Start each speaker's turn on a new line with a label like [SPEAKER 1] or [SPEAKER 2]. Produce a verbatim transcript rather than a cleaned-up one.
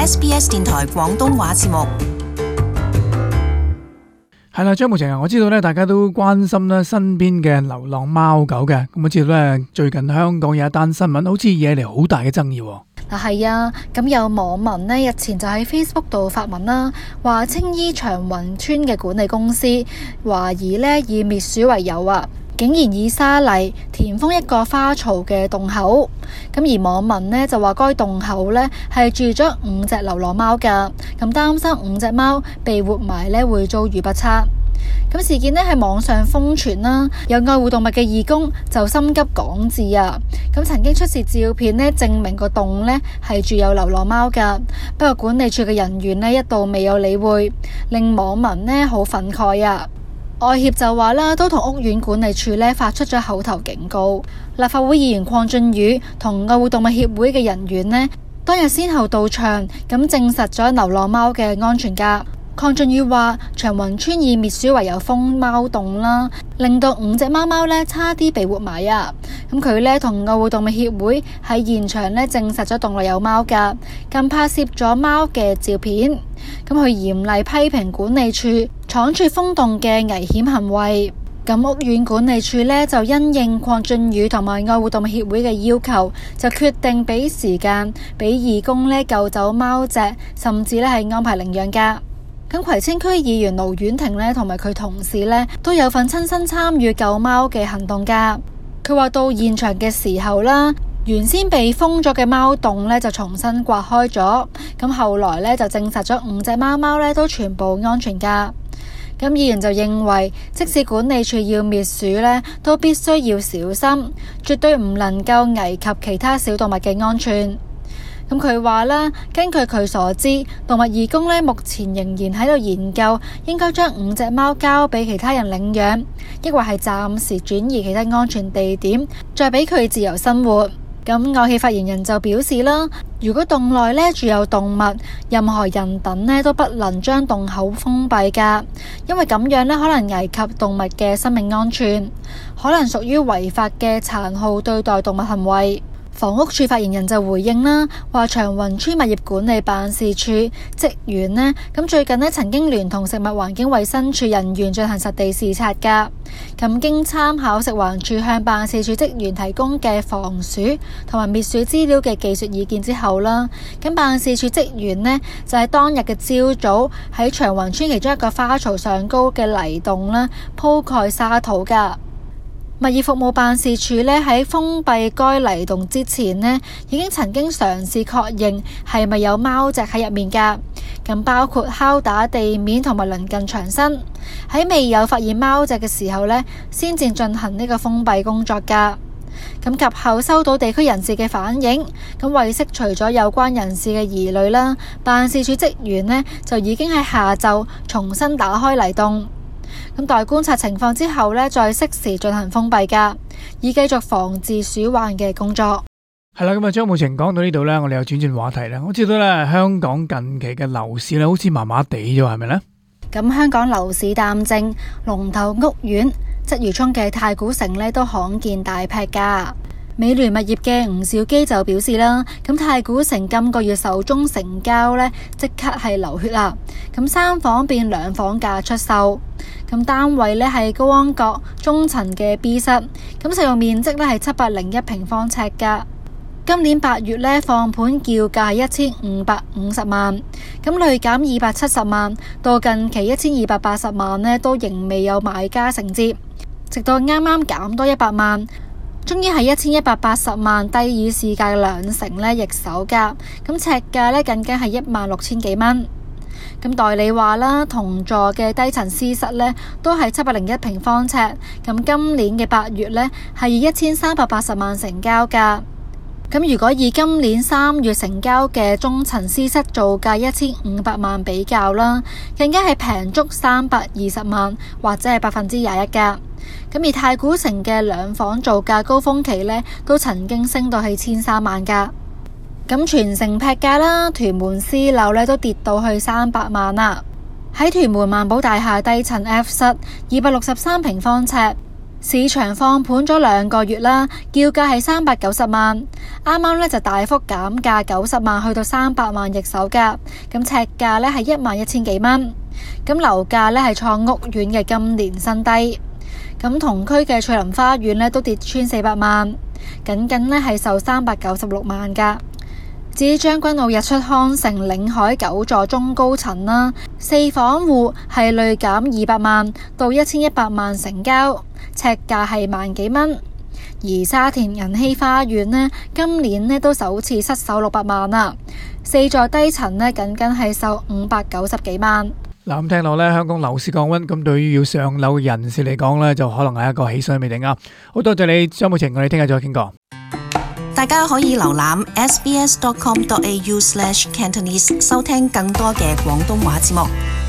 [SPEAKER 1] S B S 電台廣東話節目。
[SPEAKER 2] 係啦，張慕晴啊，我知道咧，大家都關心咧身邊嘅流浪貓狗嘅。咁我知道咧，最近香港有一單新聞，好似惹嚟好大嘅爭議。
[SPEAKER 3] 嗱係啊，咁有網民呢日前就喺 Facebook 度發文啦，話青衣長雲村嘅管理公司懷疑呢以滅鼠為由啊，竟然以沙泥填封一個花槽嘅洞口。咁而網民呢就話該洞口呢係住咗五隻流浪貓噶，咁擔心五隻貓被活埋呢會遭遇不測。咁事件呢喺網上瘋傳啦，有愛護動物嘅義工就心急趕至啊，咁曾經出示照片呢證明個洞呢係住有流浪貓噶，不過管理處嘅人員呢一度未有理會，令網民呢好憤慨啊。愛協就話啦，都同屋苑管理處呢發出咗口頭警告。立法會議員鄺俊宇同愛護動物協會嘅人員呢當日先後到場，咁證實咗流浪貓嘅安全噶。鄺俊宇話長雲村以滅鼠為由封貓洞啦，令到五隻貓貓呢差啲被活埋啊。咁佢呢同愛護動物協會喺現場呢證實咗洞內有貓噶，更拍攝咗貓嘅照片。咁佢嚴厲批評管理處闖處封洞嘅危險行為。咁屋苑管理處呢就因應鄺俊宇同埋愛護動物協會嘅要求，就決定俾時間俾義工呢救走貓隻，甚至呢係安排領養噶。咁葵青區議員盧婉婷呢同埋佢同事呢都有份親身參與救貓嘅行動噶。佢話到現場嘅時候啦，原先被封咗嘅貓洞呢就重新刮開咗，咁後來呢就證實咗五隻貓貓呢都全部安全噶。咁議員就認為，即使管理處要滅鼠呢，都必須要小心，絕對唔能夠危及其他小動物嘅安全。咁佢話啦，根據佢所知，動物義工呢目前仍然喺度研究，應該將五隻貓交俾其他人領養，抑或係暫時轉移其他安全地點，再俾佢自由生活。咁愛協發言人就表示啦，如果洞內呢住有動物，任何人等呢都不能將洞口封閉噶，因為咁樣呢可能危及動物嘅生命安全，可能屬於違法嘅殘酷對待動物行為。房屋署發言人就回應啦，話長雲村物業管理辦事處職員呢，咁最近呢曾經聯同食物環境衛生署人員進行實地視察噶。咁經參考食環署向辦事處職員提供嘅防鼠同埋滅鼠資料嘅技術意見之後啦，咁辦事處職員呢就喺當日嘅朝早喺長雲村其中一個花槽上高嘅泥洞啦鋪蓋沙土噶。物業服務辦事處呢喺封閉該泥洞之前呢，已經曾經嘗試確認係咪有貓隻喺入面噶，咁包括敲打地面同埋鄰近牆身。喺未有發現貓隻嘅時候呢，先至進行呢個封閉工作噶。咁及後收到地區人士嘅反映，咁為釋除咗有關人士嘅疑慮啦，辦事處職員呢就已經喺下晝重新打開泥洞。咁待觀察情況之後呢，再適時進行封閉噶，以繼續防治鼠患嘅工作。
[SPEAKER 2] 係啦，咁啊張慕晴講到呢度呢，我哋又轉轉話題啦。我知道呢，香港近期嘅樓市呢好似麻麻地啫，係咪呢？
[SPEAKER 3] 咁香港樓市淡靜，龍頭屋苑鰂魚涌嘅太古城呢都罕見大劈價。美聯物業嘅吳兆基就表示啦，咁太古城今個月首宗成交呢即刻係流血啦，咁三房變兩房價出售，咁單位呢係高安閣中層嘅 B 室，咁使用面積呢係七百零一平方尺噶。今年八月呢放盤叫價係一千五百五十萬，咁累減二百七十萬，到近期一千二百八十萬呢都仍未有買家承接，直到啱啱減多一百萬。終於係一千一百八十萬低於市價嘅兩成呢易手價，咁尺價呢更加係一萬六千幾蚊。咁代理話啦，同座嘅低層私室呢都係七百零一平方尺，咁今年嘅八月呢係以一千三百八十萬成交價。咁如果以今年三月成交嘅中層私室造價一千五百萬比較啦，更加係平足三百二十萬，或者係百分之廿一噶。咁而太古城嘅兩房造價高峰期呢，都曾經升到係千三萬噶。咁全城劈價啦，屯門私樓呢都跌到去三百萬啦。喺屯門萬寶大廈低層 F 室二百六十三平方尺， 市場放盤咗兩個月啦，叫價係三百九十萬，啱啱呢就大幅減價九十萬，去到三百萬易手價，咁尺價呢係一萬一千幾蚊，咁樓價呢係創屋苑嘅今年新低，咁同區嘅翠林花園呢都跌穿四百萬，僅僅呢係售三百九十六萬㗎。至於將軍澳日出康城領海九座中高層啦，四房戶係累減二百萬到一千一百萬成交，尺價係萬幾蚊。而沙田銀禧花園呢，今年呢都首次失守六百萬啦，四座低層呢僅僅係售五百九十幾萬。
[SPEAKER 2] 嗱，咁聽落呢，香港樓市降溫，咁對於要上樓嘅人士嚟講呢，就可能係一個喜訊未定啊！好多謝你張慕晴，我哋聽日再傾過。
[SPEAKER 1] 大家可以瀏覽 s b s dot com dot a u slash cantonese 收聽更多嘅廣東話節目。